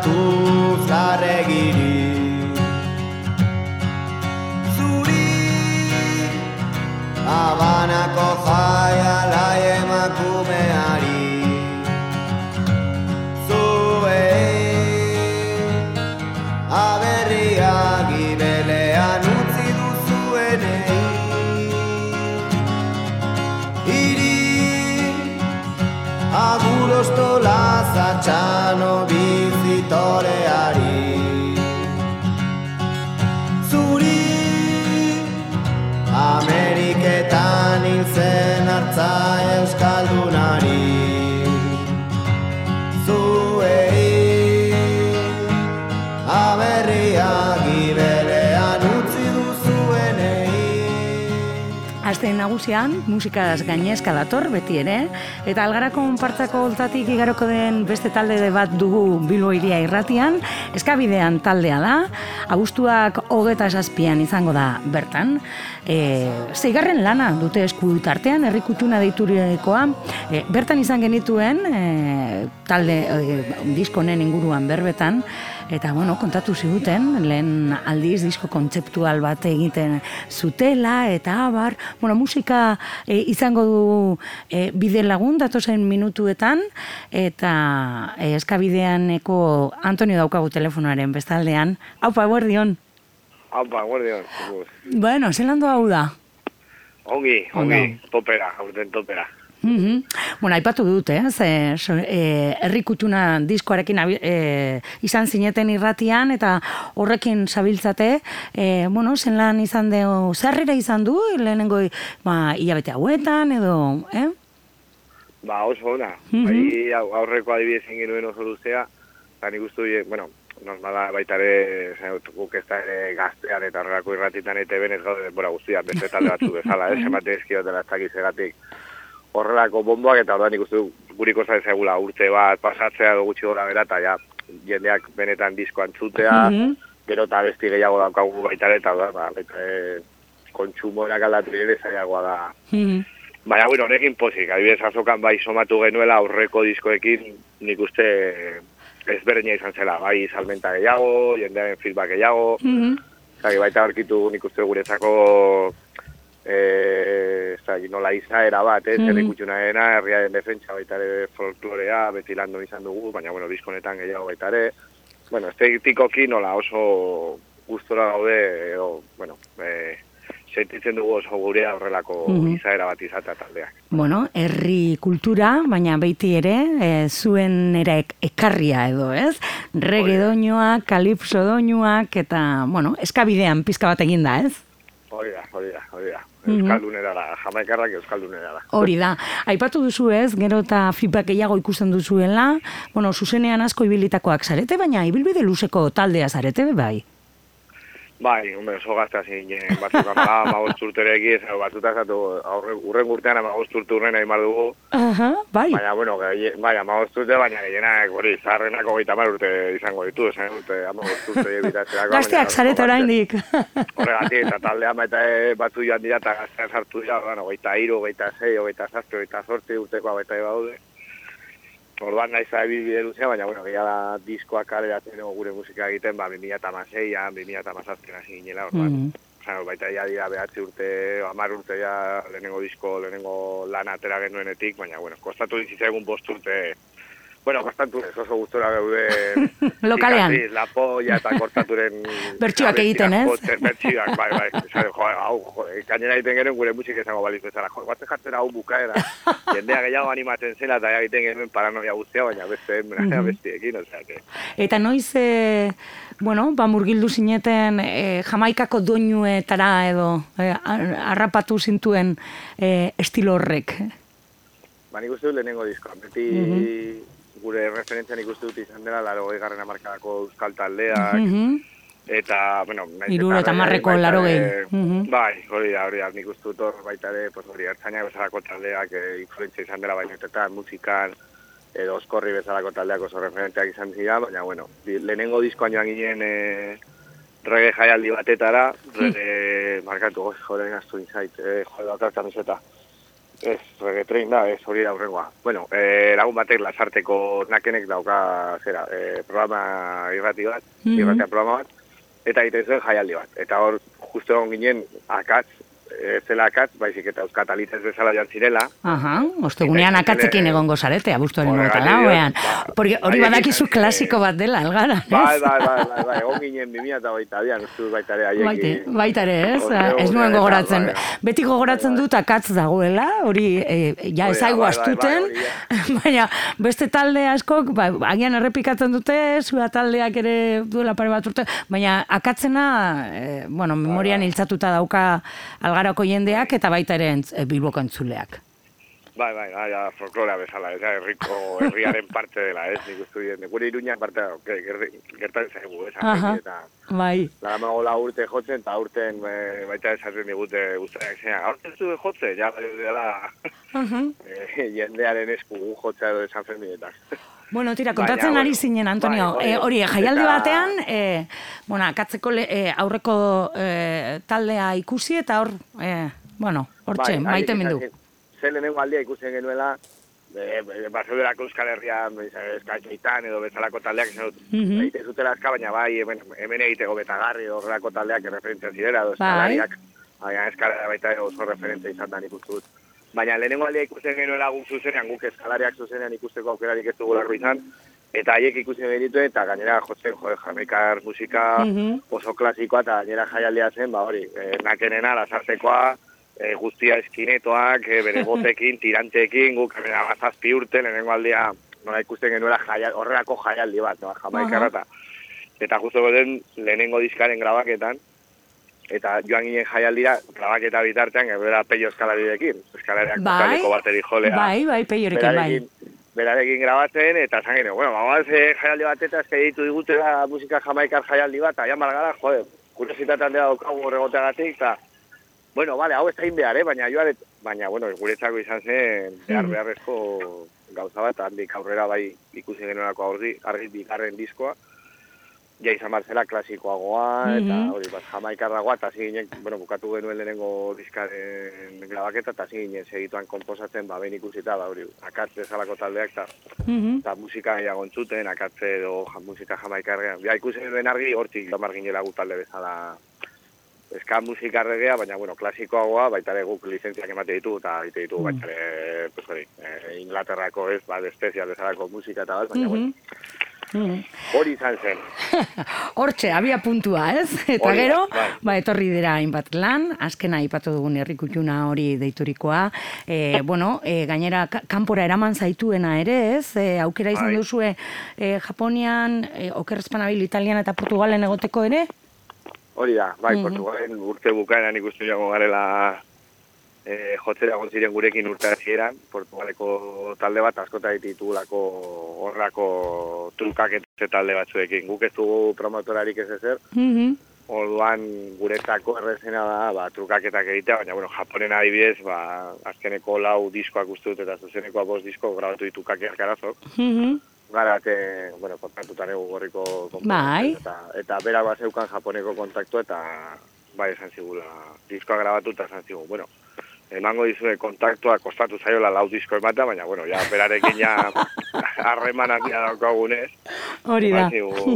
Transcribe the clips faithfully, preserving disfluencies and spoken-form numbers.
hartuz larregiri. Zuri Habanako jaiala emakumeari. Zuei aberria gibelean utzi duzuenei. Agur ostola zatxano bizitoreari. Zuri Ameriketan hiltzen hartza euskaldunari. Zuei aberria gibelean utzi duzuenei. Aste nagusian, musikaz gainezka dator beti ere, eta Algarako onpartzako holtatik igaroko den beste talde bat dugu Bilbo Hiria irratian, Eskabidean taldea da, abuztuak hogeta zazpian izango da bertan. E, zeigarren lana dute esku tartean, Herri Kutxuna deiturikoa, e, bertan izan genituen e, talde e, diskonen inguruan berbetan, eta bueno, kontatu ziguten, lehen aldiz disko kontzeptual bat egiten zutela, eta abar, bueno, musika e, izango du e, bide lagun datozen minutuetan, eta e, Eskabideaneko Antonio daukagu telefonoaren bestaldean. Aupa, guardion. Aupa, guardion. Bueno, zelan doa hau da? Ongi, ongi, topera, aurten topera. Mm-hmm. Bueno, aipatu dut, eh? Ze, so, e, Herri Kutxuna diskoarekin e, izan zineten irratian, eta horrekin zabiltzate, e, bueno, zen lan izan deo, zerrera izan du, lehenengo ba, hilabete hauetan, edo, eh? Ba, oso ona. Mm-hmm. Bai, aurreko adibidez genuen oso luzea, eta nik uste, bueno, normala baita ere, guk ez da ere gaztean eta horrelako irratitan eta benez gaude denbora guztian, beste talde batzu bezala, eh? Zemate ezkiotela ez dakizegatik horrelako bomboak, eta orduan ikustu guriko zaizegula urte bat pasatzea edo gutxi gora bera, eta ja, jendeak benetan disko antzutea, mm-hmm. gero eta besti gehiago daukagu baita eta orduan, ba, baita e, kontsumoerak aldatu ere zailagoa da. Mm-hmm. Baina, bueno, horrekin pozik, adibidez azokan bai somatu genuela aurreko diskoekin nik uste ezberdina izan zela, bai salmenta gehiago, jendearen feedback gehiago, mm-hmm. Zagi, baita aurkitu nik uste guretzako Eh, zai, nola izaera bat, eh, mm-hmm. Herri Kutxunaena, herriaren defentsa baita ere folklorea, beti landu izan dugu, baina, bueno, diskonetan gehiago baita ere. Bueno, estetikoki nola oso gustora gaude, edo, bueno, eh, sentitzen dugu oso gurea horrelako mm-hmm. izaera bat izatea taldeak. Bueno, herri kultura, baina beiti ere, e, zuen ere ekarria edo, ez? Reggae doinuak, kalipso doinuak, eta, bueno, Eskabidean pizka bat eginda, ez? Hori da, hori da, hori da. Euskaldunera da, jamaikarrak euskaldunera da. Hori da. Aipatu duzu ez, gero eta feedback gehiago ikusten duzuela, bueno, zuzenean asko ibilitakoak zarete, baina ibilbide luzeko taldea zarete, bai? Bai, hombre, oso gazta zinen, batzuk amala, magost urtereki, ez, batzuta zatu, urren urtean amagost urte urren nahi mar dugu. Aha, bai. Baina, bueno, bai, amagost urte, baina gehienak, hori, zaharrenako gaita mar urte izango ditu, esan urte, amagost urte ebitatzerako. Gazteak zarete oraindik. Horregatik, eta taldean baita batzu joan dira, eta gaztean sartu dira, bueno, gaita iru, gaita zei, gaita zazpi, gaita zortzi urtekoa baita baude. Orduan nahi zabe bide luzea, baina, bueno, gehiago da diskoak kaleratzen gure musika egiten, ba, bi mila hamaseian, bi mila hamazazpian hasi ginela, orduan. Mm-hmm. Osa, baita ja dira behatzi urte, hamar urte ja lehenengo disko, lehenengo lan atera genuenetik, baina, bueno, kostatu dizitzen bost urte, bueno, kostatu ez, oso gustora gaude lokalean. Zikaziz, la polla eta kortaturen bertsioak egiten, ez? Bertsioak, bai, bai, esare, jo, hau, jo, gainera egiten genuen gure musik izango baliz bezala, jo, guatzen jartzen hau bukaera, jendea gehiago animatzen zela, eta egiten genuen paranoia guztia, baina beste, mm-hmm. bestiekin, osea, que... Eta noiz, e, bueno, ba, murgildu zineten e, Jamaikako doinuetara edo e, harrapatu zintuen e, estilo horrek? Ba, nik uste dut lehenengo diskoa, beti... Mm-hmm. Gure referentzian ikustu dut izan dela, laro garren hamarkadako euskal taldeak, mm-hmm. eta, bueno... Iruro eta marreko laro gehi. Mm-hmm. Bai, hori da, hori da, nik uste dut hor baita ere, pues, hori hartzainak bezalako taldeak, e, influentzia izan dela bainetetan, musikan, edo oskorri bezalako taldeak oso referentziak izan zira, baina, bueno, lehenengo diskoan joan ginen e, reggae jaialdi batetara, reggae, markatu, jode, gaztu inzait, e, jode, bat hartan izeta. Ez, reggaetrain da, ez hori da hurrengoa. Bueno, eh, lagun batek lasarteko nakenek dauka, zera, eh, programa irrati bat, mm-hmm. irratia programa bat, eta egiten zuen jaialdi bat. Eta hor, justo egon ginen, akatz, ez zela akatz, baizik eta euskatalitzez bezala joan zirela. Aha, ostegunean akatzekin egongo zarete, abuztuaren hogeita lauean. Hori badakizu klasiko bat dela, algara, ez? Bai, bai, bai, bai, bai, egon ginen bi mila hogeita bian, uste dut baita ere haiekin. Baita ere, ez? Ez nuen gogoratzen. Beti gogoratzen dut akatz dagoela, hori ja ezaigu astuten, baina beste talde askok, agian errepikatzen dute, zua taldeak ere duela pare bat urte, baina akatzena, bueno, memorian hiltzatuta dauka algarako jendeak eta baita ere Bilboko entzuleak. Bai, bai, bai, ja, folklorea bezala, ez, herriko herriaren parte dela, ez, nik uste dien. Gure Iruñak parte, gertan zaigu, ez, eta bai. Lagamago la urte jotzen, eta urten baita esaten digute guztiak zean. Aurten zu jotze, ja, dela jendearen esku jotzea edo esan ferminetak. Bueno, tira, kontatzen ari zinen, Antonio, hori, jaialdi batean, bueno, akatzeko aurreko taldea ikusi, eta hor, bueno, hortxe, maite mindu. Zer lehenengo aldia ikusten genuela, Baseuderako Euskal Herrian, Eskaitzaitan edo bezalako taldeak, egite zutela azka, baina bai, hemen egiteko betagarri horrelako taldeak referentzia zirela, edo eskalariak, eskalera baita oso referentzia izan da nik uste dut. Baina lehenengo aldia ikusten genuela guk zuzenean, guk eskalariak zuzenean ikusteko aukerarik ez dugu larru izan, eta haiek ikusten genitu eta gainera jotzen, jode, jamaikar musika oso klasikoa, eta gainera jaialdia zen, ba hori, nakenena, lasartekoa, E, guztia eskinetoak, e, bere botekin, tiranteekin, guk amazazpi urte, lehenengo aldia, nola ikusten genuela jaial, horrelako jaialdi bat, no, jamaikarra, eta, eta justo goten lehenengo diskaren grabaketan, eta joan ginen jaialdira, grabaketa bitartean, ebera peio eskalarirekin, eskalariak bukaliko bateri jolea. Bai, bai, peiorekin, bai. Berarekin grabatzen, eta zan ginen, bueno, mamaz jaialdi bat eta ezke ditu digutela musika jamaikar jaialdi bat, eta margara, jode, kuriositatean dela daukagu horregoteagatik, eta bueno, vale, hau ez da behar, eh? baina, joa, baina, bueno, guretzako izan zen behar beharrezko gauza bat, handik aurrera bai ikusi genuelako argi, argi bigarren diskoa, ja izan batzela klasikoagoa, eta hori, bat jamaikarragoa, eta ziginen, bueno, bukatu genuen lehenengo diskaren grabaketa, eta ziginen segituan komposatzen, ba, behin ikusita, ba, hori, akatze bezalako taldeak, eta musika gehiago entzuten, akatze edo musika jamaikarrean. Ja, ikusi genuen argi, hortik, damar ginela gu talde bezala, eska musika regea, baina, bueno, klasikoagoa, baita ere guk lizentziak emate ditu, eta egite ditu, baita ere, pues hori, eh, Inglaterrako ez, ba, espezial bezalako musika eta bat, baina, bueno, hori izan zen. Hortxe, abia puntua, ez? Eta gero, ba, etorri dira hainbat lan, azkena aipatu dugun herrikutxuna hori deiturikoa, e, bueno, e, gainera, kanpora eraman zaituena ere, ez? E, aukera izan duzue, e, Japonian, e, okerrezpanabil Italian eta Portugalen egoteko ere? Hori da, bai, mm-hmm. Portugalen urte bukaeran ikusten jago garela e, jotzera gontziren gurekin urte hasieran, Portugaleko talde bat askota dititulako horrako trukaketze talde batzuekin. Guk ez dugu promotorarik ez ezer, mm-hmm. Orduan guretzako errezena da, ba, trukaketak egitea, baina, bueno, Japonen adibidez, ba, azkeneko lau diskoak uste dut eta zuzeneko bost disko grabatu ditu kakeak arazok. Mm-hmm. Gara, que, bueno, kontaktutan egu gorriko bai. eta, eta berak bat zeukan japoneko kontaktu eta bai esan zigula, diskoa grabatu eta esan zigu, bueno, emango dizue kontaktua kostatu zaiola lau disko ematea, baina, bueno, ja, berarekin ja harreman handia daukagunez. Hori da.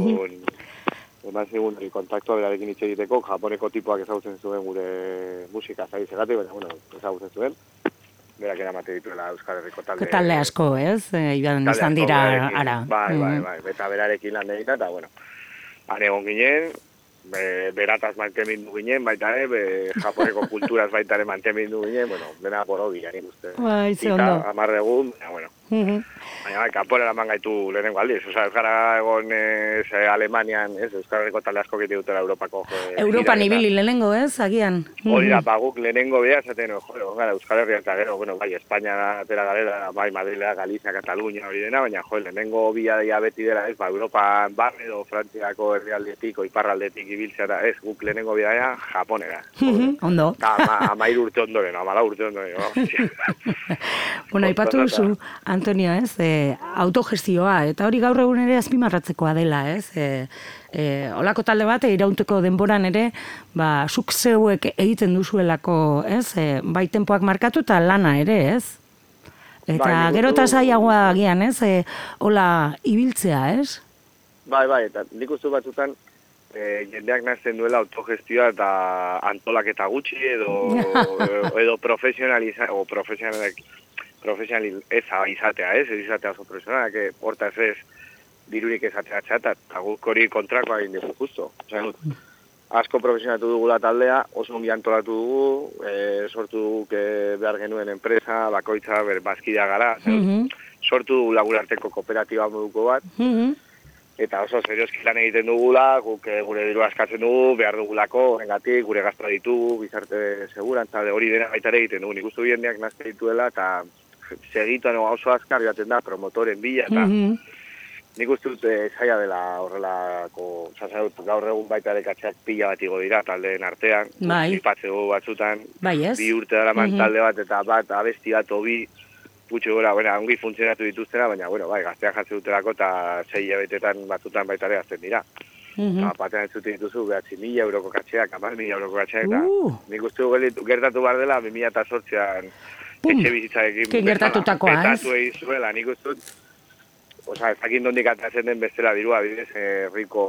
Eman zigun kontaktua berarekin hitz egiteko, japoneko tipoak ezagutzen zuen gure musika zaizegatik, baina, bueno, ezagutzen zuen. Berak eramate dituela Euskal Herriko talde. Talde asko, ez? Iban izan dira ara. Bai, bai, bai. Eta berarekin lan egita, eta, bueno, han egon ginen, be, berataz mantemindu ginen, baita, eh, be, japoneko kulturaz baita ere mantemindu ginen, bueno, dena borobi, gani guzti. Bai, ze ondo. Zita, amarregun, baina, bueno. Uh-huh. Baina, bai, kanpora eraman gaitu lehenengo aldiz. Osa, ez gara egon ez, Alemanian, ez, Euskal Herriko talde asko gite dutela Europako. Eh, Europan ibili lehenengo, ez, agian. Hori da, baguk lehenengo bea, zaten, jo, gara, Euskal Herria eta gero, bueno, bai, Espainia atera garela, bai, Madrilea, Galizia, Katalunia hori dena, baina, jo, lehenengo bia beti dela, ez, ba, Europan barre edo Frantziako herrialdetik, o iparraldetik ibiltzea da, ez, guk lehenengo bidaia Japonera. Ondo. Eta ama, amair urte ondoren, amala urte ondoren. Bueno, aipatu duzu, Antonio, ez, e, autogestioa, eta hori gaur egun ere azpimarratzekoa dela, ez, e, e, olako talde bat, iraunteko denboran ere, ba, zuk zeuek egiten duzuelako, ez, e, bai tempoak markatu eta lana ere, ez? Eta bai, gero eta zailagoa agian, ez, e, hola, ibiltzea, ez? Bai, bai, eta nik uste batzutan, e, jendeak nazten duela autogestioa eta antolaketa gutxi edo, edo profesionaliza, o profesionalak, profesional ez izatea, ez, ez izatea oso profesionalak, hortaz ez, dirurik ezatea txata, eta guk hori kontrakoa egin dugu justo. Osa, asko profesionatu dugula taldea, oso ongi antolatu dugu, e, sortu dugu e, behar genuen enpresa, bakoitza, ber, bazkidea gara, mm-hmm. sortu dugu lagunarteko kooperatiba moduko bat, mm-hmm. eta oso serioski lan egiten dugula, guk e, gure diru askatzen dugu, behar dugulako, engatik, gure gazta ditugu, bizarte segurantza, hori dena baita ere egiten dugu, nik uste jendeak nazte dituela, eta segituan oso azkar jaten da, promotoren bila, eta mm-hmm. nik uste dut e, zaila dela horrelako, zazai dut, gaur egun baita dekatzeak pila bat igo dira taldeen artean, bai. Ipatzeko batzutan, bai, yes. bi urte dara man mm-hmm. talde bat, eta bat abesti bat obi, putxo gora, bueno, ongi funtzionatu dituztena, baina, bueno, bai, gazteak jatzen dutelako, eta zei hilabetetan batzutan baita ere azten dira. Mm-hmm. Eta batean ez zuten dituzu, behatzi mila euroko katxeak, amar mila euroko katxeak, eta uh. nik uste dut gertatu behar dela, bi mila eta sortzean, etxe bizitzarekin gertatutakoa, ez? Petatu egin zuela, nik uste dut, oza, ez dakit nondik atatzen den bestela dirua, bidez, herriko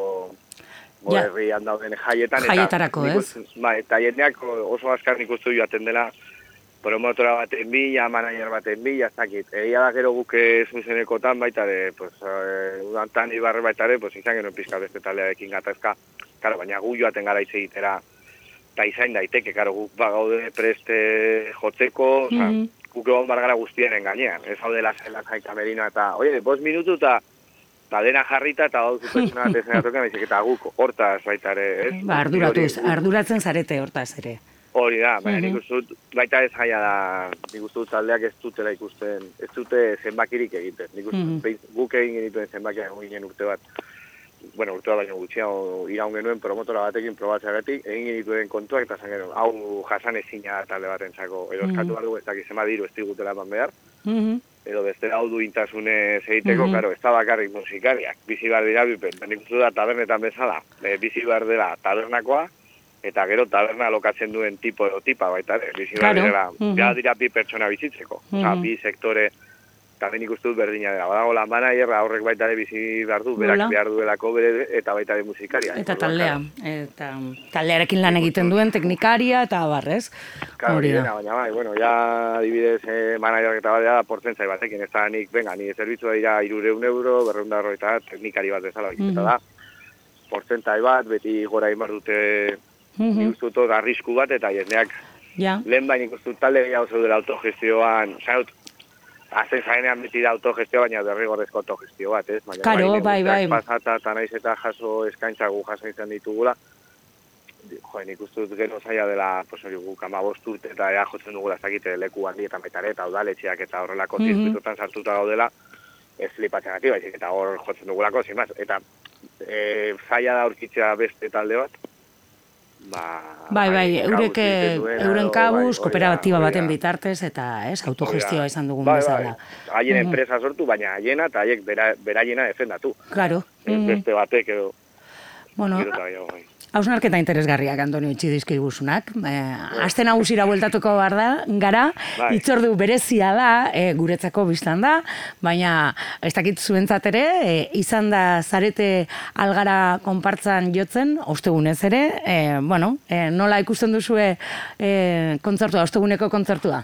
ja. herrian dauden jaietan. Jaietarako, eta, ez? Ba, eta jendeak oso azkar nik uste joaten dela, promotora baten bila, manager baten bila, ez dakit. Egia da gero guke zuzenekotan baitare, pues, uh, udantan ibarre baitare, pues, izan genuen pizka beste taldearekin gatazka, claro, baina gu joaten gara hitz egitera, eta izan daiteke, claro, guk bagaude preste jotzeko, oza, mm-hmm. guk egon bargara guztienen gainean, ez hau dela zela zain kamerina, eta, oie, bost minutu eta ta dena jarrita eta hau zupertsona bat ezen atoken, eta guk hortaz baitare, ez? Ba, arduratuz, arduratzen zarete hortaz ere. Hori da, baina nik uste dut, baita ez jaia da, nik uste dut taldeak ez dutela ikusten, ez dute zenbakirik egiten. Nik uste dut, mm-hmm. guk egin genituen zenbakiak egin ginen urte bat, bueno, urte bat baino gutxiago iraun genuen promotora batekin probatzeagatik, egin genituen kontuak eta zan genuen, hau jasan ezina talde batentzako, edo eskatu mm-hmm. badugu ez dakiz ema diru ez digutela eman behar, mm-hmm. edo beste hau du intasunez egiteko, mm-hmm. karo, ez da bakarrik musikariak, bizi behar dira bipen, nik uste da tabernetan bezala, e, bizi behar dela tabernakoa, eta gero taberna alokatzen duen tipo edo tipa baita, bizi behar dira, mm-hmm. ja dira bi pertsona bizitzeko, mm-hmm. Osa, bi sektore, eta benik uste dut berdina dira, badago lan managerra horrek baita ere bizi behar du, berak behar duelako bere, eta baita ere musikaria. Eta taldea, eta taldearekin lan egiten duen teknikaria, eta barrez. Hori da. Baina bai, bueno, ja adibidez eh, manager eta bat da portzentzai batekin, ez da nik, venga, ni zerbitzua dira irureun euro, berreun da eta teknikari bat bezala, mm-hmm. eta da, portzentzai bat, beti gora imar dute mm-hmm. nik uste dut arrisku bat, eta jendeak ja. Lehen bain ikustu talde gehiago zeudela autogestioan, zainut, azten zaenean beti da autogestio, baina derrigorrezko autogestio bat, ez? Baina, Karo, bai, bai. Pasata eta naiz eta jaso eskaintza gu jaso izan ditugula, joen ikustu dut gero zaila dela, pues hori guk amabost urte eta ea jotzen dugula zakite leku handi eta metare eta udaletxeak eta horrelako mm-hmm. zirkuitutan sartuta gaudela, ez flipatzen gati, baizik eta hor jotzen dugulako, sin más. Eta e, zaila da aurkitzea beste talde bat, Ba, bai, bai, eurek euren kabuz, bai, kooperatiba baten bitartez, eta ez, autogestioa izan dugun bai, bezala. Bai, haien mm-hmm. enpresa sortu, baina haiena eta haiek bera, beraiena defendatu. Claro. Mm-hmm. Beste batek edo. Bueno, hausnarketa interesgarriak, Antonio, itxi dizkiguzunak. Eh, Aste nagusira bueltatuko behar da, gara, bai. Itzordu berezia da, eh, guretzako biztan da, baina ez dakit zuentzat ere, eh, izan da zarete algara konpartzan jotzen, ostegunez ere, eh, bueno, eh, nola ikusten duzue eh, kontzertua, osteguneko kontzertua?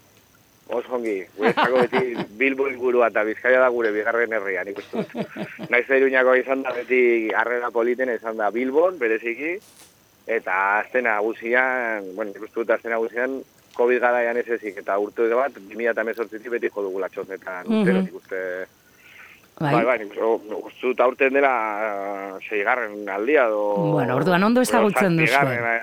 Oso ongi, guretzako beti Bilbo ingurua eta Bizkaia da gure bigarren herrian, ikustu. Naiz da Iruñako izan da beti harrera politen izan da Bilbon, bereziki, eta azten nagusian, bueno, ikustu dut azten nagusian, Covid garaian ez ezik, eta urte bat, bi mila hemezortzitik beti jo dugula txosnetan, mm-hmm. urtero, ikuste, Bai, bai, bai, guztut aurten dela seigarren aldia, do... Bueno, orduan ondo ezagutzen duzu.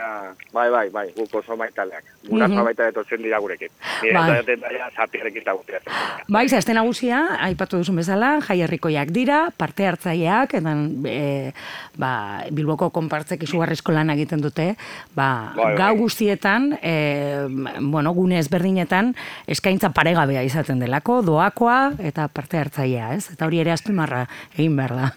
Bai, bai, bai, guk oso maitaleak. Gurasoa mm -hmm. baita etortzen dira gurekin. Nire bai. Eta daia zapiarekin eta guztiatzen. Bai, zazte nagusia, aipatu duzun bezala, Jaierrikoiak dira, parte hartzaileak, eta e, ba, Bilboko konpartzek izugarrizko lan egiten dute, ba, bai, gau bai. Guztietan, e, bueno, gune ezberdinetan, eskaintza paregabea izaten delako, doakoa eta parte hartzailea, ez? Eta hori ere azpimarra egin behar da.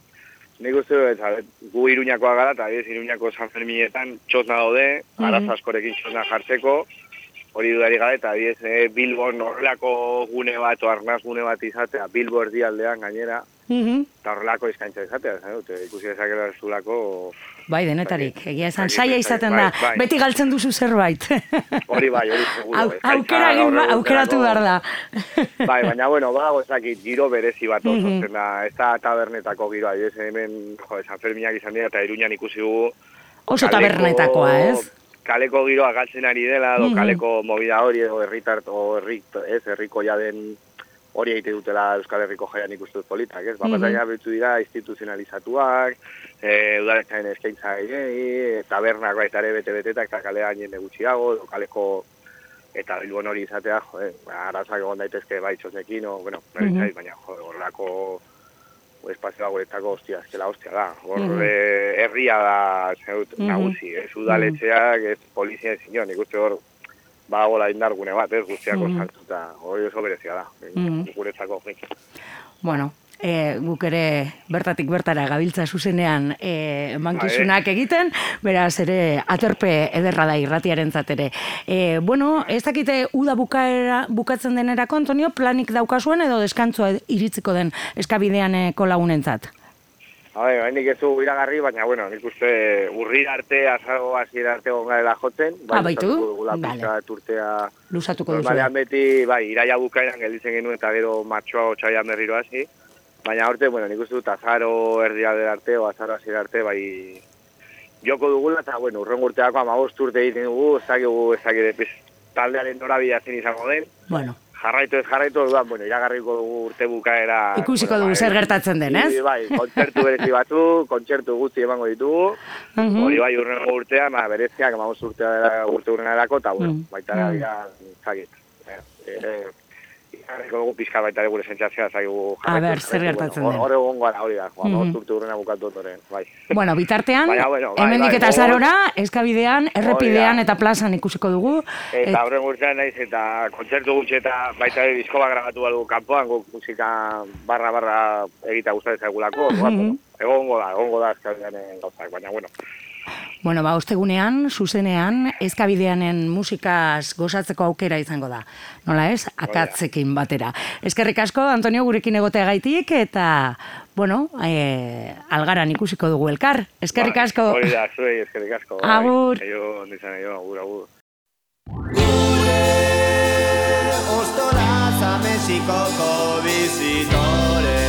Nik uste dut, gu Iruñakoa gara, eta ez Iruñako San Ferminetan txosna daude, mm -hmm. araz askorekin txosna jartzeko, hori dudari gara, eta ez e, Bilbon horrelako gune bat, o arnaz gune bat izatea, Bilbo erdialdean gainera, mm -hmm. eta horrelako izkaintza izatea, zan, ikusi dezakela ez zulako... Bai, denetarik, egia esan, saia izaten da, bai, bai. Beti galtzen duzu zerbait. Hori bai, hori seguro. Aukera egin ba, aukeratu behar da. Bai, baina, bueno, badago ezakit, giro berezi bat oso, mm -hmm. da, ez da tabernetako giroa, ez hemen, jo, San Ferminak izan dira, eta Iruñan ikusi dugu... Oso kaleko, tabernetakoa, ez? Kaleko giroa galtzen ari dela, do, mm -hmm. kaleko movida hori, edo herritart, o herrik, ez, herriko jaden... hori egite dutela Euskal Herriko jaian ikustu politak, ez? Bapataina mm -hmm. betu dira instituzionalizatuak, e, udaletzaen eskaintza egei, tabernak baita ere bete-betetak, eta kalea jende gutxiago, kaleko eta Bilbon hori izatea, jode, arazak egon daitezke baitxosekin, o, bueno, mm -hmm. baina, jode, horrelako espazioa guretako hostia, ezkela hostia da. Hor, mm -hmm. herria da, zeut, mm -hmm. nagusi, ez udaletxeak, ez polizia ezinon, ikuste hor, badagoela indar gune bat, ez guztiako mm -hmm. sartuta, hori oso berezia da, mm -hmm. guretzako. Bueno, e, guk ere bertatik bertara gabiltza zuzenean e, mankizunak egiten, beraz ere aterpe ederra da irratiarentzat ere. E, bueno, ez dakite uda bukaera, bukatzen denerako, Antonio, planik daukazuen edo deskantzua iritziko den eskabideeneko lagunentzat? Habe, bainik ez du iragarri, baina, bueno, nik uste urri arte, azago hasiera arte gongarela jotzen. Ah, baitu? Vale. Turtea... Lusatuko duzu. Normalean beti, bai, iraia bukaeran gelditzen genuen eta gero matxoa otxaian berriro hasi. Baina horte, bueno, nik uste dut azaro erdialde arte, o azaro hasiera arte, bai, joko dugula, eta, bueno, urren urteako amabost urte egiten dugu, ez dakigu, ez dakigu, taldearen norabidea zen izango den. Bueno. Jarraitu ez jarraitu, orduan, bueno, iragarriko dugu urte bukaera... Ikusiko dugu zer gertatzen den, ez? Bai, kontzertu berezi batu, kontzertu guzti emango ditugu, hori bai urrengo urtean, bereziak, amamos urtea urte urrena erako, eta, bueno, baita gara, zagit. Ikarriko dugu pizka baita gure sentzazioa, zagigu jarraitu. A ber, zer gertatzen den. Hore egon gara, hori da, amamos urte urrena bukatu otoren, bai. Bueno, bitartean, hemendik eta azarora, eskabidean, errepidean eta plazan ikusiko dugu. Eta horren urtean naiz, eta kontzertu gutxe eta baita ere diskoba grabatu badugu kanpoan, guk musika barra-barra egita gustatzen zaigulako, egongo da, egongo da eskabidean gauzak, baina, bueno. Bueno, ba, ostegunean, zuzenean, eskabideanen musikaz gozatzeko aukera izango da. Nola ez? Akatzekin batera. Eskerrik asko, Antonio, gurekin egotea gaitik, eta, bueno, e, algaran ikusiko dugu elkar. Eskerrik asko. Hori da, zuei, eskerrik asko. Agur. Eio, nizan, eio, agur, agur. Gure ostolaza Mexikoko bizitore.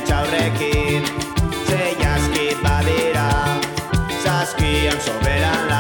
Soberan